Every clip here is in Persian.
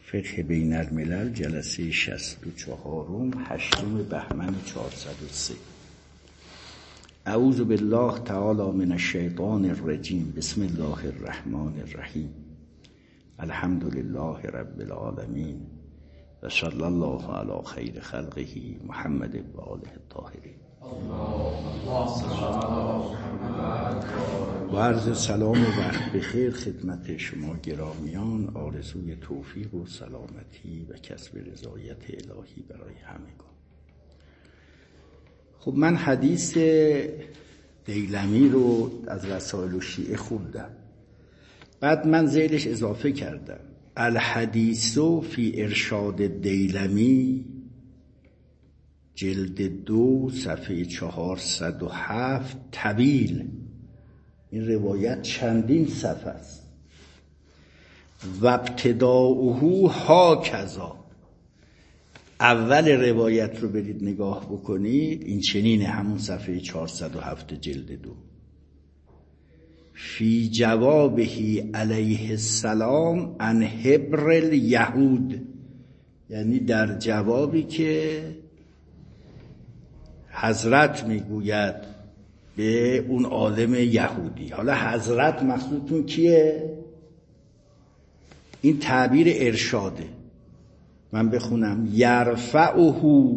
فقه بین الملل جلسه 64 8 بهمن 403. اعوذ بالله تعالی من الشیطان الرجیم. بسم الله الرحمن الرحیم. الحمد لله رب العالمین و صلی الله علی خیر خلقه محمد و آله الطاهرین. و عرض سلام و وقت بخیر خدمت شما گرامیان، آرزوی توفیق و سلامتی و کسب رضایت الهی برای همگان. خب من حدیث دیلمی رو از رسائل شیعه خوندم، بعد من ذیلش اضافه کردم الحدیث فی ارشاد دیلمی جلد 2 صفحه 407 طویل. این روایت چندین صفحه است. و ابتداؤه هاکذا. اول روایت رو برید نگاه بکنید، این چنینه، همون صفحه 407 جلد 2. فی جوابه علیه السلام عن حبر الیهود، یعنی در جوابی که حضرت میگوید به اون عالم یهودی. حالا حضرت مقصودتون کیه؟ این تعبیر ارشاده. من بخونم یرفعه،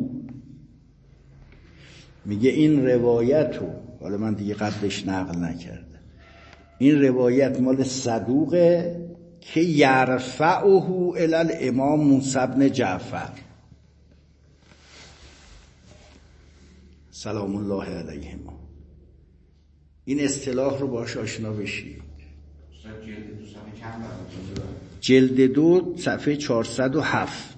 میگه این روایتو، حالا من دیگه قبلش نقل نکردم، این روایت مال صدوقه که یرفعه الی الامام موسی بن جعفر سلام الله علیهما. این اصطلاح رو باهاش آشنا بشید. جلد 2 صفحه 407.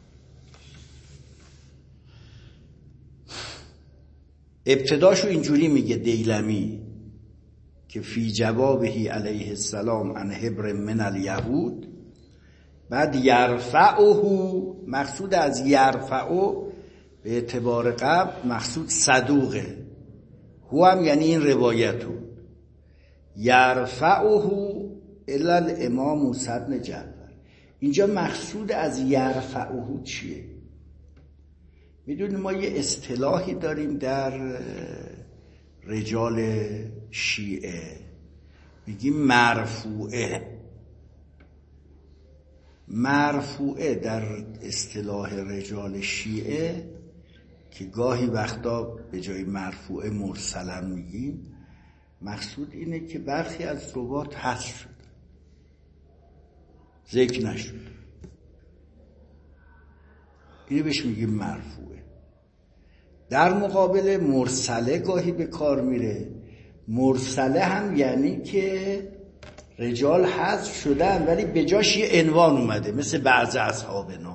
ابتداشو اینجوری میگه دیلمی که فی جوابه علیه السلام عن حبر من الیهود، بعد یرفعه، مقصود از یرفعه به اعتبار قبل مقصود صدوقه، هو هم یعنی این روایتو، یرفعه الی الامام موسی بن جعفر. اینجا مقصود از یرفعه چیه؟ میدونید ما یه اصطلاحی داریم در رجال شیعه، میگیم مرفوعه. مرفوعه در اصطلاح رجال شیعه، که گاهی وقتا به جای مرفوعه مرسلم میگیم، مقصود اینه که برخی از روات حذف شد، ذکر نشد، اینو بهش میگیم مرفوعه. در مقابل مرسله گاهی به کار میره. مرسله هم یعنی که رجال حذف شدن ولی به جاش یه عنوان اومده، مثل بعض اصحابنا.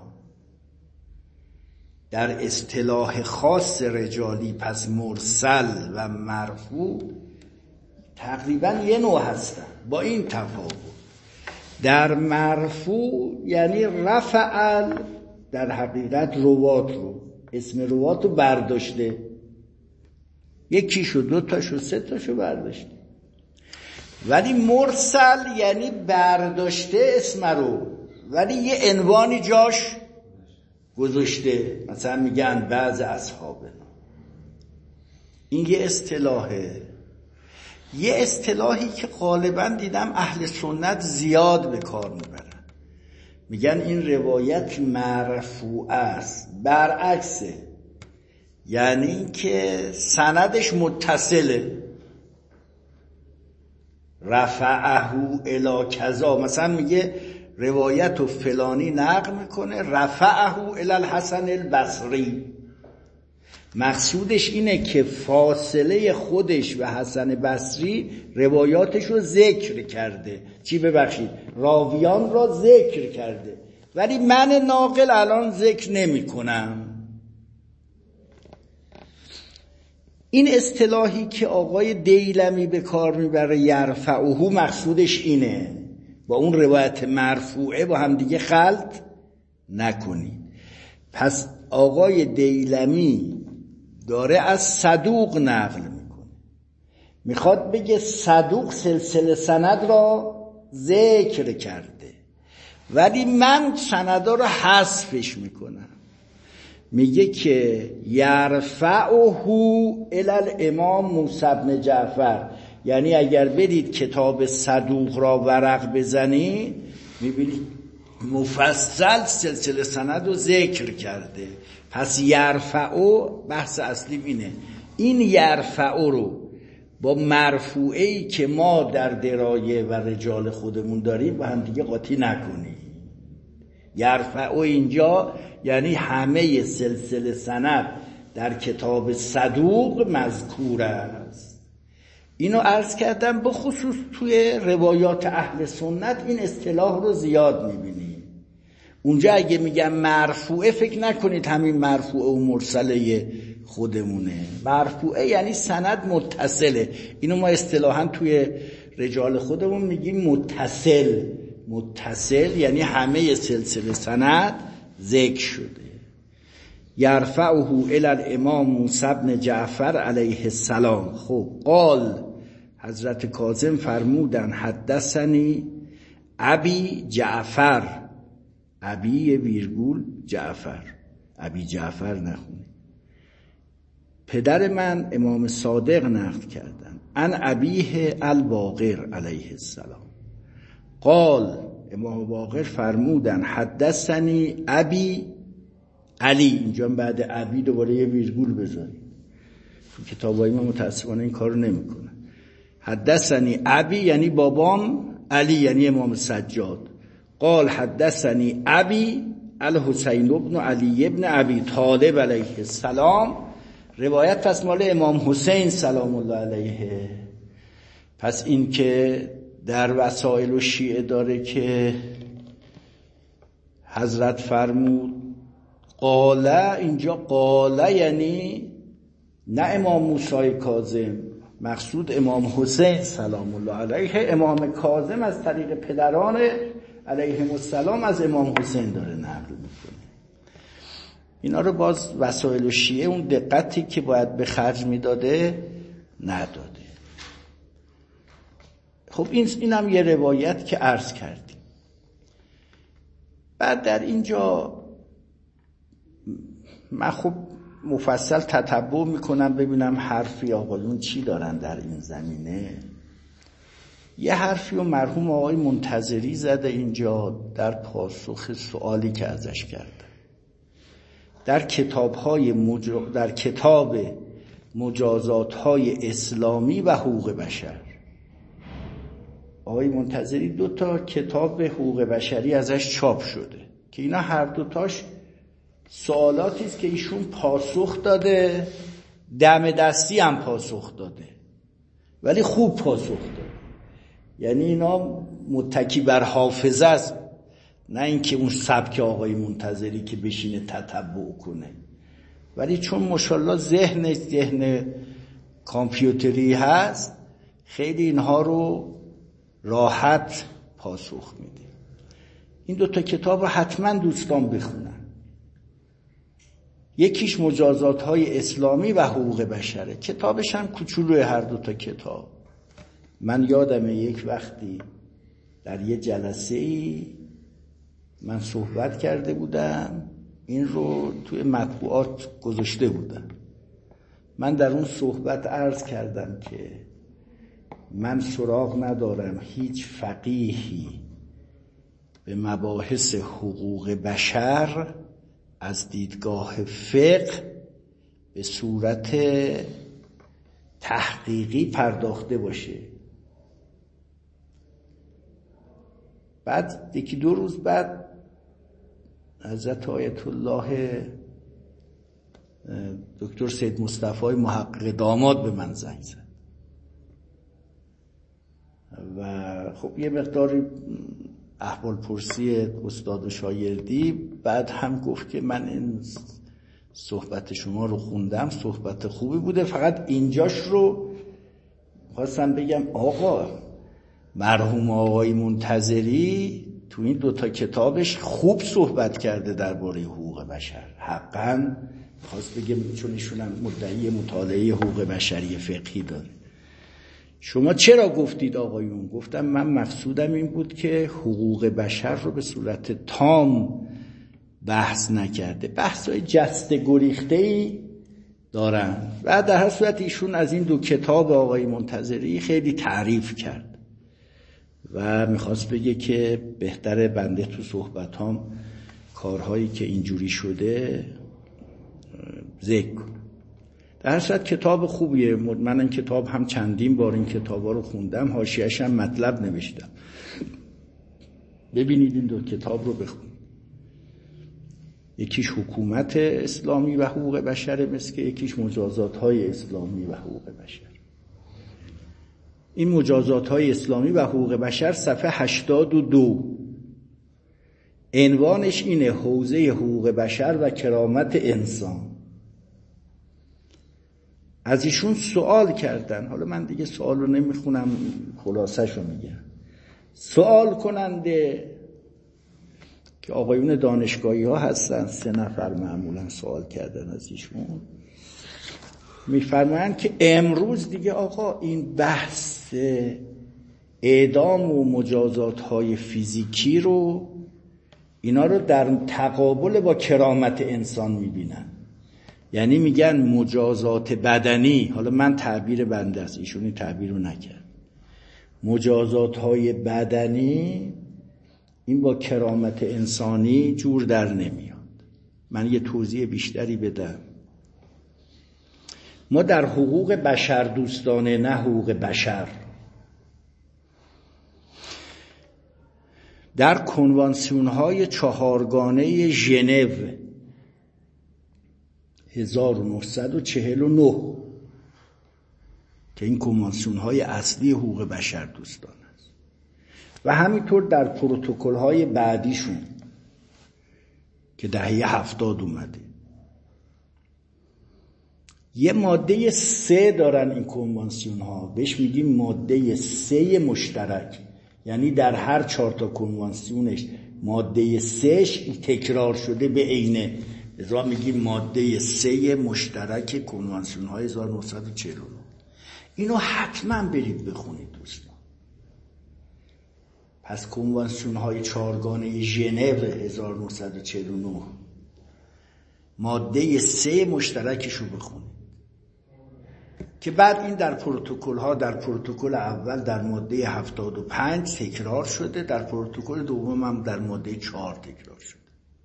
در اصطلاح خاص رجالی پس مرسل و مرفوع تقریبا یه نوع هستن، با این تفاوت. در مرفوع یعنی رفع، در حقیقت روات رو، اسم روات رو برداشته، یکیشو، دوتاشو، سه تاشو برداشته. ولی مرسل یعنی برداشته اسم رو ولی یه عنوانی جاش گذاشته، مثلا میگن بعض اصحابنا. این یه اصطلاحه. یه اصطلاحی که غالبا دیدم اهل سنت زیاد به کار میبرن، میگن این روایت مرفوع است، برعکسه، یعنی که سندش متصله. رفعه الی کذا، مثلا میگه روایت و فلانی نقل میکنه رفعه الی الحسن البصری، مقصودش اینه که فاصله خودش و حسن بصری روایاتش رو ذکر کرده. چی ببخشید؟ راویان را ذکر کرده، ولی من ناقل الان ذکر نمی کنم. این اصطلاحی که آقای دیلمی به کار میبره یرفعه، مقصودش اینه. با اون روایت مرفوعه با هم دیگه خلط نکنید. پس آقای دیلمی داره از صدوق نقل میکنه، میخواد بگه صدوق سلسله سند را ذکر کرده ولی من سندا رو حذفش میکنم. میگه که یرفعه الی الامام موسی بن جعفر، یعنی اگر برید کتاب صدوق را ورق بزنید میبینید مفصل سلسله سند رو ذکر کرده. پس یرفعه بحث اصلی اینه، این یرفعه رو با مرفوعه‌ای که ما در درایه و رجال خودمون داریم با هم دیگه قاطی نکنیم. یرفعه اینجا یعنی همه سلسله سند در کتاب صدوق مذکور است. اینو عرض کردم، به خصوص توی روایات اهل سنت این اصطلاح رو زیاد میبینیم. اونجا اگه میگم مرفوعه فکر نکنید همین مرفوعه و مرسله خودمونه. مرفوعه یعنی سند متصله. اینو ما اصطلاحاً توی رجال خودمون میگیم متصل. متصل یعنی همه سلسله سند ذکر شده. یرفعه الی الامام موسی بن جعفر علیه السلام. خب قال، حضرت کاظم فرمودن حدثنی ابی جعفر، ابی ویرگول جعفر، ابی جعفر نخونی، پدر من امام صادق نقل کردن ان ابیه الباقر علیه السلام. قال، امام باقر فرمودن حدثنی ابی علی. اینجا بعد ابی دوباره یه ویرگول بذاریم، تو کتابای ما متاسفانه این کارو نمیکنه. حدثنی ابی یعنی بابام، علی یعنی امام سجاد. قال حدثنی ابی الحسین ابن علی ابن ابی طالب علیه السلام. روایت پس مال امام حسین سلام الله علیه. پس این که در وسائل و شیعه داره که حضرت فرمود قاله، اینجا قاله یعنی نه امام موسی کاظم، مقصود امام حسین سلام الله علیه. امام کاظم از طریق پدران علیهم السلام از امام حسین داره نقل میکنه. اینا رو باز وسائل شیعه اون دقتی که باید به خرج میداده نداده. خب این هم یه روایت که عرض کردیم. بعد در اینجا من خب مفصل تتبع میکنم ببینم حرفی آقایون چی دارن در این زمینه. یه حرفی و مرحوم آقای منتظری زده اینجا در پاسخ سوالی که ازش کردن در کتاب مجازات‌های اسلامی و حقوق بشر. آقای منتظری 2 کتاب حقوق بشری ازش چاپ شده که اینا هر دوتاش سوالاتی است که ایشون پاسخ داده، دم دستی هم پاسخ داده، ولی خوب پاسخ داده. یعنی اینا متکی بر حافظه است، نه اینکه اون سبک آقای منتظری که بشینه تتبع کنه. ولی چون ماشاءالله ذهن کامپیوتری هست، خیلی اینها رو راحت پاسخ میده. این 2 کتاب رو حتما دوستان بخونن. یکیش مجازات‌های اسلامی و حقوق بشره، کتابش هم کوچولوی هر 2 کتاب. من یادمه یک وقتی در یه جلسه‌ای من صحبت کرده بودم، این رو توی مطبوعات گذاشته بودم. من در اون صحبت عرض کردم که من سراغ ندارم هیچ فقیهی به مباحث حقوق بشر از دیدگاه فقه به صورت تحقیقی پرداخته باشه. بعد 1-2 روز بعد حضرت آیت الله دکتر سید مصطفی محقق داماد به من زنگ زد و خب یه مقداری احوال پرسی استاد و شاگردی. بعد هم گفت که من این صحبت شما رو خوندم، صحبت خوبی بوده، فقط اینجاش رو خواستم بگم آقا مرحوم آقای منتظری تو این 2 کتابش خوب صحبت کرده درباره حقوق بشر. حقاً خواست بگم چون ایشون هم مدعی مطالعه حقوق بشری فقهی داره، شما چرا گفتید آقایون؟ گفتم من مقصودم این بود که حقوق بشر رو به صورت تام بحث نکرده، بحث‌های جسته گریخته‌ای دارن و در هر صورت ایشون از این دو کتاب آقای منتظری خیلی تعریف کرد و میخواست بگه که بهتره بنده تو صحبتام کارهایی که اینجوری شده ذکر کنم. در هر صورت کتاب خوبیه، من این کتاب هم چندین بار این کتابا رو خوندم، حاشیه‌اش هم مطلب نوشتم، ببینید این دو کتاب رو بخونید. یکیش حکومت اسلامی و حقوق بشر، مثل یکیش مجازات‌های اسلامی و حقوق بشر. این مجازات‌های اسلامی و حقوق بشر صفحه 82 عنوانش اینه: حوزه حقوق بشر و کرامت انسان. از ایشون سوال کردن، حالا من دیگه سوال رو نمیخونم، خلاصش رو میگم. سوال کننده که آقایون دانشگاهی ها هستن، 3 نفر معمولا سوال کردن از ایشون، میفرمایند که امروز دیگه آقا این بحث اعدام و مجازات های فیزیکی رو، اینا رو در تقابل با کرامت انسان میبینن. یعنی میگن مجازات بدنی، حالا من تعبیر بنده است، ایشون این تعبیر رو نکرد، مجازات های بدنی این با کرامت انسانی جور در نمیاد. من یه توضیح بیشتری بدم. ما در حقوق بشر دوستانه، نه حقوق بشر، در کنوانسیون های 4گانه ژنو 1949 که این کنوانسیون های اصلی حقوق بشر دوستان است و همینطور در پروتکل های بعدیشون که دهه 70 اومده، یه ماده 3 دارن این کنوانسیون ها، بهش میگیم ماده 3 مشترک. یعنی در هر 4 تا کنوانسیونش ماده 3 تکرار شده به عینه، لذا میگیم ماده 3 مشترک کنوانسیون های 1949. اینو حتما برید بخونید دوستان. پس کنوانسیون های 4گانه ژنو 1949 ماده 3 مشترکشو بخونید که بعد این در پروتکل ها، در پروتکل اول در ماده 75 تکرار شده، در پروتکل دوم هم در ماده 4 تکرار شده.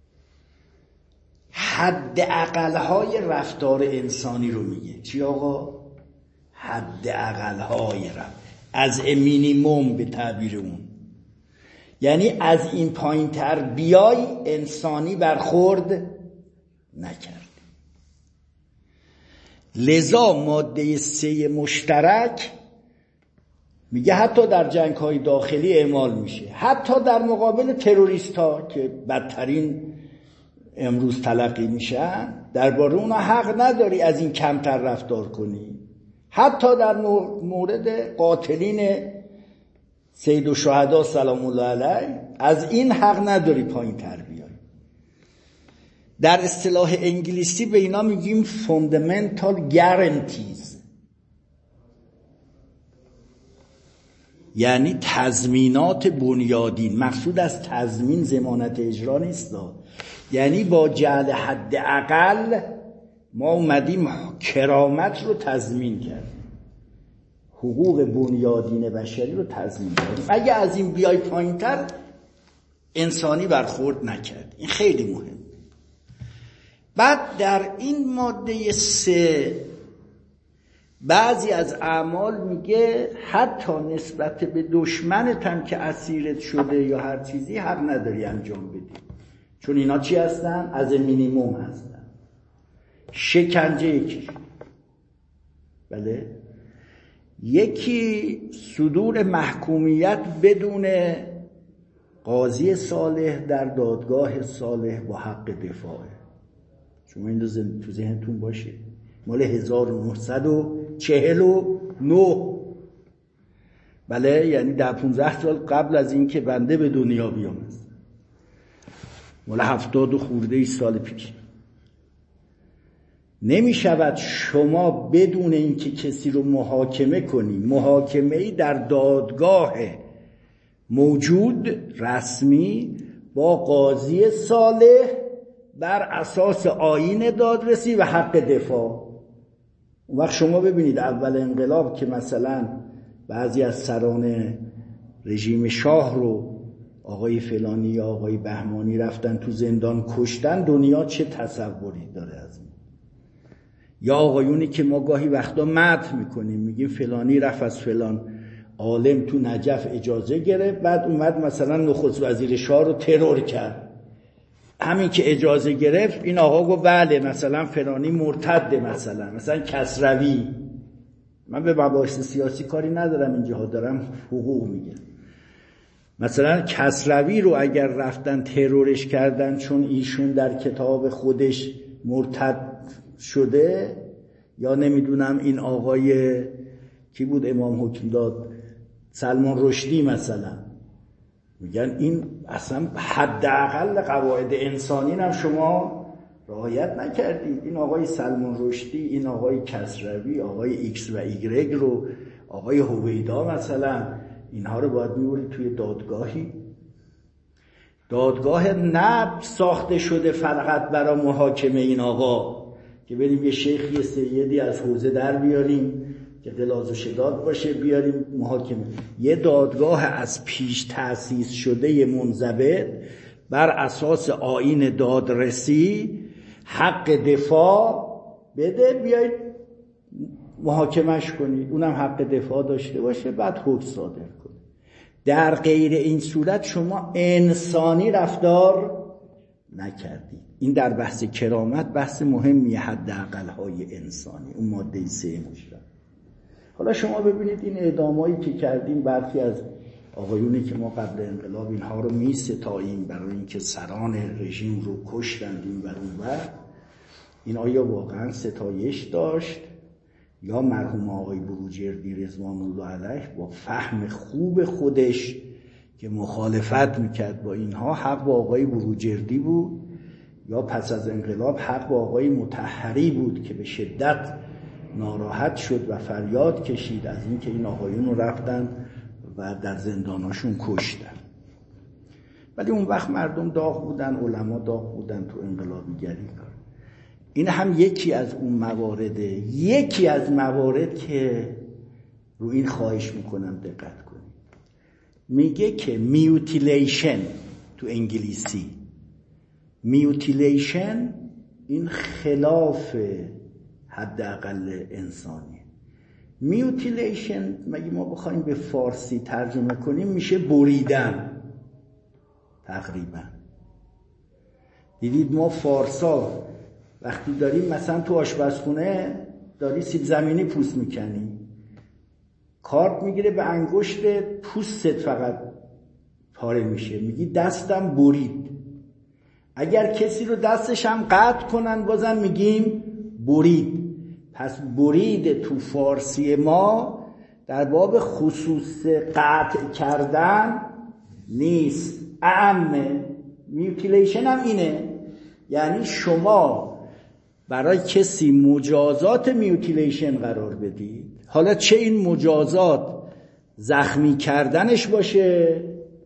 حد اقل‌های رفتار انسانی رو میگه. چی آقا؟ حد اقل‌های رفتار، از مینیموم به تعبیر اون. یعنی از این پایین‌تر بیای انسانی برخورد نکرد. لذا ماده 3 مشترک میگه حتی در جنگ‌های داخلی اعمال میشه، حتی در مقابل تروریست‌ها که بدترین امروز تلقی میشن، درباره اونا حق نداری از این کمتر رفتار کنی. حتی در مورد قاتلین سید الشهدا سلام الله علیه از این حق نداری پایین تر بیای. در اصطلاح انگلیسی به اینا میگیم fundamental guarantees، یعنی تضمینات بنیادین. مقصود از تضمین ضمانت اجرا نیست، یعنی با جعل حد اقل ما اومدیم کرامت رو تضمین کردیم، حقوق بنیادین بشری رو تضمین کردیم. اگه از این بیای پایین‌تر انسانی برخورد نکرد. این خیلی مهم. بعد در این ماده 3 بعضی از اعمال میگه حتی نسبت به دشمنت هم که اسیرت شده یا هر چیزی حق نداری انجام بدی، چون اینا چی هستن؟ از مینیموم هستن. شکنجه یکی، بله، یکی صدور محکومیت بدون قاضی صالح در دادگاه صالح با حق دفاعه. شما این تو ذهنتون باشه، مال 1949، بله، یعنی در 15 سال قبل از این که بنده به دنیا بیام، مال 70 خورده ای سال پیش. نمی شود شما بدون اینکه کسی رو محاکمه کنی، محاکمه‌ای در دادگاه موجود رسمی با قاضی صالح بر اساس آیین دادرسی و حق دفاع. اون وقت شما ببینید اول انقلاب که مثلا بعضی از سران رژیم شاه رو آقای فلانی یا آقای بهمانی رفتن تو زندان کشتن، دنیا چه تصوری داره از این؟ یا آقایونی که ما گاهی وقتا مدح میکنیم، میگیم فلانی رفت از فلان عالم تو نجف اجازه گرفت، بعد اومد مثلا نخست وزیر شاه رو ترور کرد. همین که اجازه گرفت این آقا گفت بله مثلا فلانی مرتده، مثلا کسروی. من به مباحث سیاسی کاری ندارم، اینجاها دارم حقوق میگم. مثلا کسروی رو اگر رفتن ترورش کردن چون ایشون در کتاب خودش مرتد شده، یا نمیدونم این آقای کی بود امام حکم داد، سلمان رشدی مثلا، میگن این اصلا حداقل قواعد انسانی هم شما رعایت نکردید. این آقای سلمان رشدی، این آقای کسروی، آقای ایکس و ایگرگ رو، آقای هویدا مثلا، اینها رو باید میبرید توی دادگاه نب ساخته شده فقط برای محاکمه این آقا، که بریم یه شیخی سیدی از حوزه در بیاریم که دلاز و شداد باشه بیاریم محاکمه. یه دادگاه از پیش تأسیس شده منضبط بر اساس آیین دادرسی حق دفاع بده، بیایید محاکمش کنید، اونم حق دفاع داشته باشه، بعد حکم صادر کنید. در غیر این صورت شما انسانی رفتار نکردید. این در بحث کرامت بحث مهمیه، حداقل های انسانی، اون ماده 3 مشترک. حالا شما ببینید این اعدامایی که کردیم، برخی از آقایونی که ما قبل انقلاب اینها رو می ستاییم برای اینکه سران رژیم رو کشتندیم و اونور، این آیا واقعا ستایش داشت یا مرحوم آقای بروجردی رضوان الله علیه با فهم خوب خودش که مخالفت میکرد با اینها حق با آقای بروجردی بود، یا پس از انقلاب حق با آقای مطهری بود که به شدت ناراحت شد و فریاد کشید از اینکه این آقایون رو رفتن و در زنداناشون کشتن. ولی اون وقت مردم داغ بودن، علما داغ بودن تو انقلابیگری. این هم یکی از اون موارده، یکی از موارد که رو این خواهش میکنم دقت کنید. میگه که میوتیلیشن تو انگلیسی، میوتیلیشن این خلاف حداقل انسانی. میوتیلیشن مگه ما بخوایم به فارسی ترجمه کنیم میشه بریدن تقریبا. دیدید ما فارسا وقتی داریم مثلا تو آشپزخونه داری سیب زمینی پوست میکنی، کارت میگیره به انگشت پوستت فقط پاره میشه، میگی دستم برید. اگر کسی رو دستش هم قطع کنن بازم میگیم برید. پس برید تو فارسی ما در باب خصوص قطع کردن نیست، اعمه. میوتیلیشن هم اینه، یعنی شما برای کسی مجازات میوتیلیشن قرار بدید، حالا چه این مجازات زخمی کردنش باشه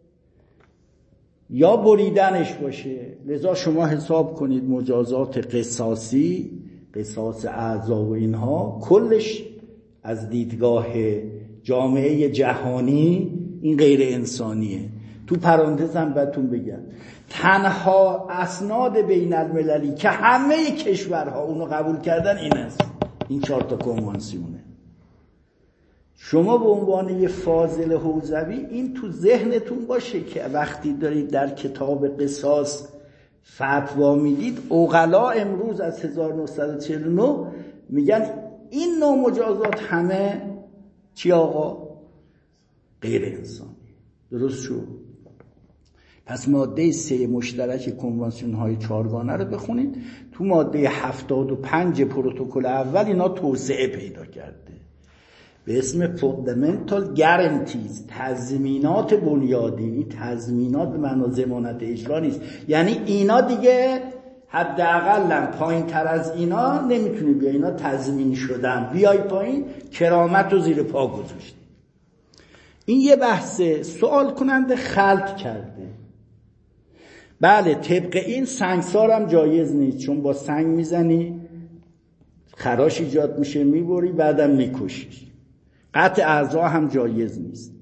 یا بریدنش باشه. لذا شما حساب کنید مجازات قصاصی، قصاص اعضا و اینها، کلش از دیدگاه جامعه جهانی این غیر انسانیه. تو پرانتزم بهتون بگم تنها اسناد بین المللی که همه کشورها اونو قبول کردن این است، این 4 تا کنوانسیونه. شما به عنوان یه فاضل حوزوی این تو ذهنتون باشه که وقتی دارید در کتاب قصاص فتوا میدید، عقلا امروز از 1949 میگن این نوع مجازات همه چی آقا؟ غیر انسانی. درست شد؟ پس ماده 3 مشترک کنوانسیون های 4گانه رو بخونید. تو ماده 75 پروتکل اول اینا توسعه پیدا کرده به اسم Fundamental Guarantees، تضمینات بنیادینی. تضمینات به معنی ضمانت اجرا نیست، یعنی اینا دیگه حداقل پایین تر از اینا نمیتونی بیای، اینا تضمین شدن، بیای پایین کرامت رو زیر پا گذاشتی. این یه بحثه. سوال کننده خلط کرده. بله طبق این سنگسار هم جایز نیست، چون با سنگ میزنی خراش ایجاد میشه، میبری بعدم میکشیش. قطع اعضا هم جایز نیست.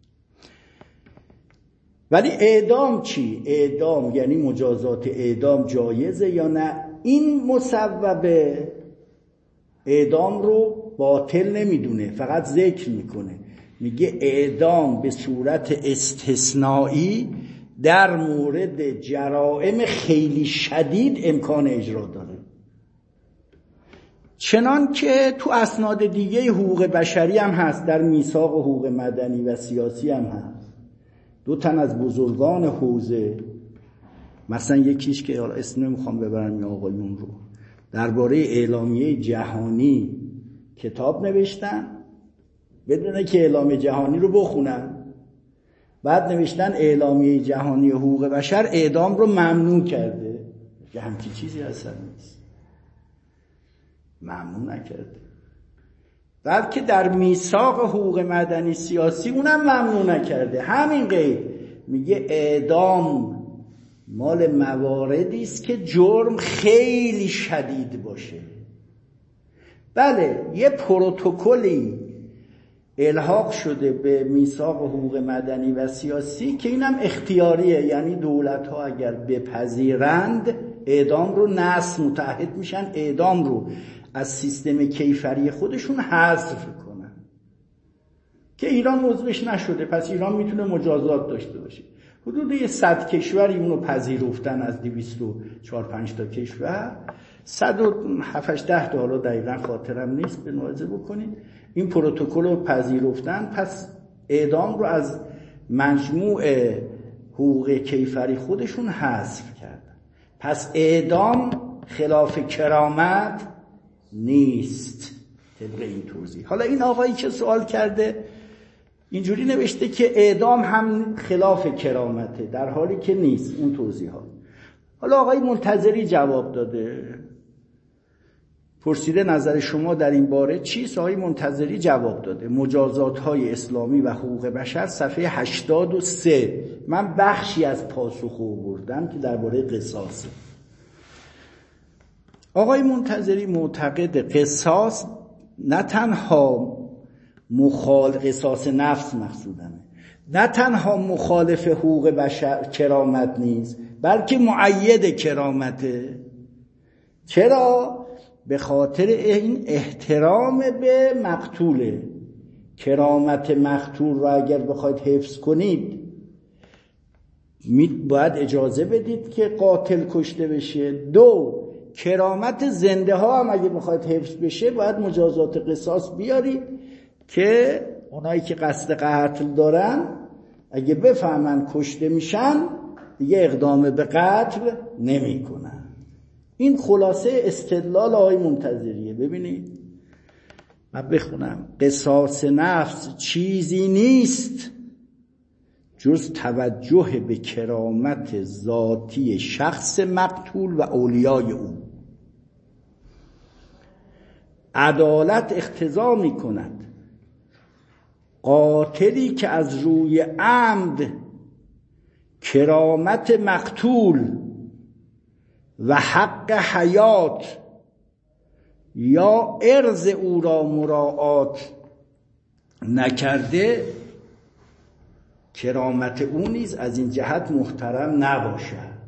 ولی اعدام چی؟ اعدام یعنی مجازات اعدام جایزه یا نه؟ این مصوبه اعدام رو باطل نمیدونه، فقط ذکر میکنه، میگه اعدام به صورت استثنایی در مورد جرائم خیلی شدید امکان اجرا داره. چنان که تو اسناد دیگه حقوق بشری هم هست، در میثاق حقوق مدنی و سیاسی هم هست. 2 تن از بزرگان حوزه، مثلا یکیش که اسم نمیخوام ببرم این آقایون رو، درباره اعلامیه جهانی کتاب نوشتن بدون که اعلامیه جهانی رو بخونن. بعد نوشتن اعلامیه جهانی حقوق بشر اعدام رو ممنوع کرده، که همچین چیزی اصلا نیست، ممنوع نکرده. بلکه در میثاق حقوق مدنی سیاسی اونم ممنوع نکرده. همین قید میگه اعدام مال مواردی است که جرم خیلی شدید باشه. بله یه پروتکلی الحاق شده به میثاق حقوق مدنی و سیاسی که اینم اختیاریه، یعنی دولت‌ها اگر بپذیرند اعدام رو نصب متعهد میشن اعدام رو از سیستم کیفری خودشون حذف کنن، که ایران عضوش نشده، پس ایران میتونه مجازات داشته باشه. حدود 100 کشوری اونو پذیرفتن، از 204-5 تا کشور، 107-10 تا، حالا دقیقا خاطرم نیست، به ملاحظه بکنید، این پروتکل رو پذیرفتن، پس اعدام رو از مجموع حقوق کیفری خودشون حذف کردن. پس اعدام خلاف کرامت نیست طبق این توضیح. حالا این آقایی که سوال کرده اینجوری نوشته که اعدام هم خلاف کرامته، در حالی که نیست اون توضیحات. حالا آقای منتظری جواب داده، پرسیده نظر شما در این باره چیست؟ آقای منتظری جواب داده، مجازات‌های اسلامی و حقوق بشر صفحه 83. من بخشی از پاسخ آوردم که درباره قصاصه. آقای منتظری معتقد قصاص نه تنها قصاص نفس مقصودمه، نه تنها مخالف حقوق بشر کرامت نیست، بلکه مؤید کرامته. چرا؟ به خاطر این احترام به مقتوله. کرامت مقتول رو اگر بخواید حفظ کنید باید اجازه بدید که قاتل کشته بشه. 2 کرامت زنده ها هم اگه بخواید حفظ بشه باید مجازات قصاص بیارید که اونایی که قصد قتل دارن اگه بفهمن کشته میشن دیگه اقدام به قتل نمی کنن. این خلاصه استدلال آقای منتظریه. ببینید من بخونم: قصاص نفس چیزی نیست جز توجه به کرامت ذاتی شخص مقتول و اولیای او. عدالت اقتضا می کند قاتلی که از روی عمد کرامت مقتول و حق حیات یا عرض او را مراعات نکرده، کرامت او نیز از این جهت محترم نباشد.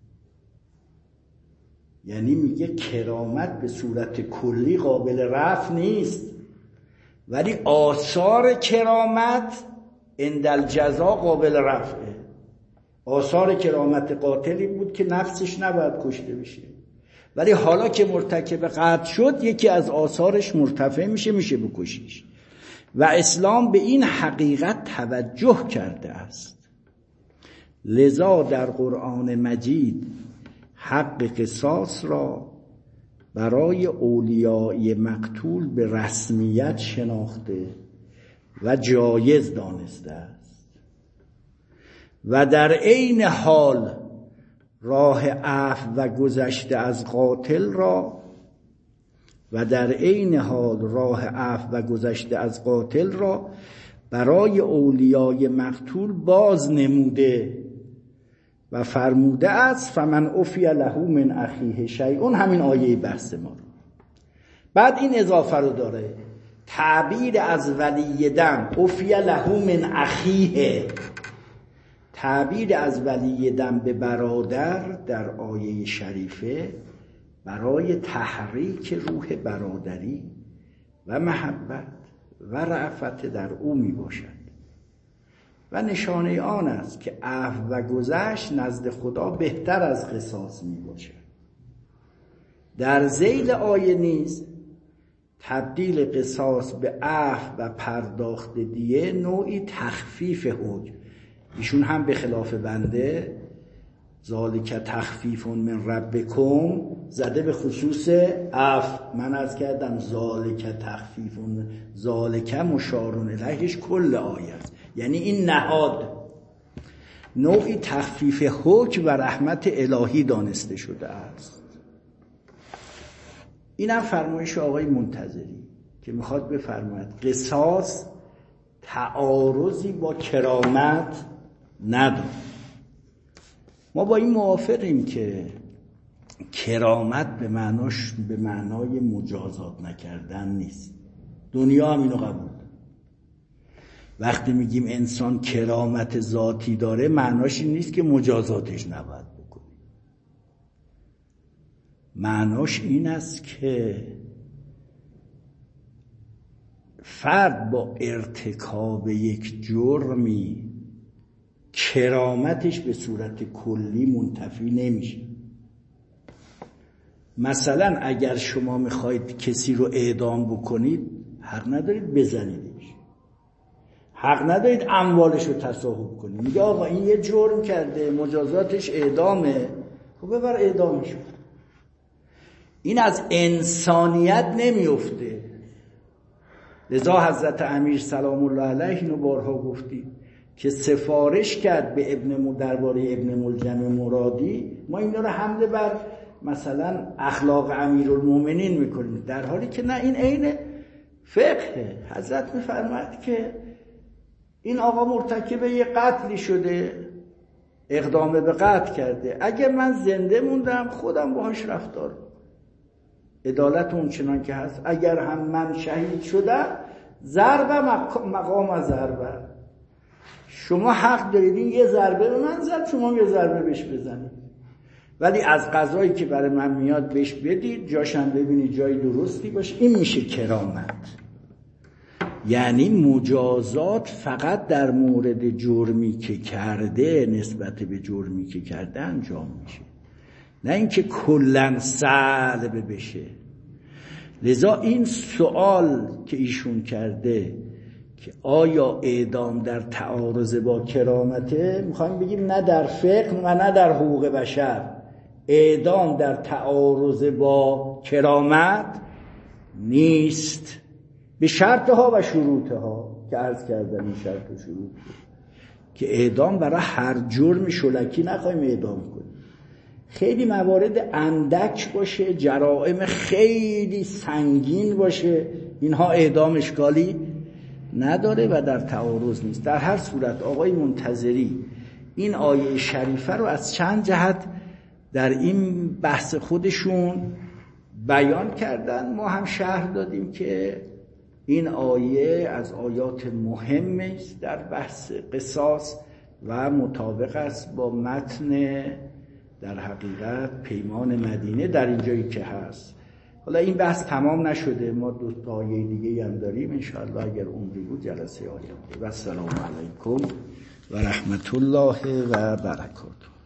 یعنی میگه کرامت به صورت کلی قابل رفع نیست، ولی آثار کرامت عند الجزا قابل رفعه. آثار کرامت قاتلی بود که نفسش نباید کشته بشه، ولی حالا که مرتکب قتل شد یکی از آثارش مرتفع میشه بکشیش. و اسلام به این حقیقت توجه کرده است. لذا در قرآن مجید حق قصاص را برای اولیای مقتول به رسمیت شناخته و جایز دانسته است و در عین حال راه عفو و گذشته از قاتل را و در عین حال راه عفو و گذشته از قاتل را برای اولیای مقتول باز نموده و فرموده است فمن عفی له من اخیه شیء. همین آیه بحث ما رو بعد این اضافه رو داره، تعبیر از ولی دم عفی له من اخیه، تعبیر از ولی دم به برادر در آیه شریفه برای تحریک روح برادری و محبت و رأفت در او می باشد و نشانه آن است که عفو و گذشت نزد خدا بهتر از قصاص می باشد. در ذیل آیه نیز تبدیل قصاص به عفو و پرداخت دیه نوعی تخفیف حکم، ایشون هم به خلاف بنده ذالک تخفیف من ربکم زده به خصوص عفو. من عرض کردم ذالک تخفیف، ذالک مشار الیهش کل آیه است، یعنی این نهاد نوعی تخفیف حکم و رحمت الهی دانسته شده است. این هم فرمایش آقای منتظری که میخواد بفرماید قصاص تعارضی با کرامت نداره. ما با این موافقیم که کرامت به معنای مجازات نکردن نیست. دنیا هم اینو قبول داره. وقتی میگیم انسان کرامت ذاتی داره معناش این نیست که مجازاتش نباید بکنه. معناش این است که فرد با ارتکاب یک جرمی کرامتش به صورت کلی منتفی نمیشه. مثلا اگر شما میخواید کسی رو اعدام بکنید حق ندارید بزنیدش، حق ندارید اموالش رو تصاحب کنید. میگه آقا این یه جرم کرده مجازاتش اعدامه، خب ببر اعدامش کن. این از انسانیت نمیفته. لذا حضرت امیر سلام الله علیه اینو بارها گفتید که سفارش کرد به درباره ابن ملجم مرادی، ما اینا رو حمله بر مثلا اخلاق امیرالمومنین میکنیم، در حالی که نه، این عین فقه. حضرت میفرماید که این آقا مرتکب یه قتلی شده، اقدام به قتل کرده، اگه من زنده موندم خودم باهاش رفتار، عدالت اون چنان که هست. اگر هم من شهید شدم ضرب مقام از ضربه، شما حق دارید این یه ضربه به من زد، شما یه ضربه بهش بزنید، ولی از قضایی که برای من میاد بهش بدید، جاشم ببینید جای درستی باشه. این میشه کرامت. یعنی مجازات فقط در مورد جرمی که کرده، نسبت به جرمی که کرده انجام میشه، نه اینکه کلاً سلب بشه. لذا این سوال که ایشون کرده که آیا اعدام در تعارض با کرامته، میخوایم بگیم نه در فقه و نه در حقوق بشر اعدام در تعارض با کرامت نیست، به شرطها و شروطها که عرض کردم. این شرط و شروط که اعدام برای هر جرم شلکی نخواهیم اعدام کنیم. خیلی موارد اندک باشه، جرائم خیلی سنگین باشه، اینها اعدام اشکالی نداره و در تعارض نیست. در هر صورت آقای منتظری این آیه شریفه رو از چند جهت در این بحث خودشون بیان کردن. ما هم شرح دادیم که این آیه از آیات مهمه است در بحث قصاص و مطابق است با متن در حقیقت پیمان مدینه در اینجایی که هست. حالا این بحث تمام نشده، ما دو تا آیه دیگه هم داریم انشاءالله اگر عمری بود جلسه آینده. و السلام علیکم و رحمت الله و برکاته.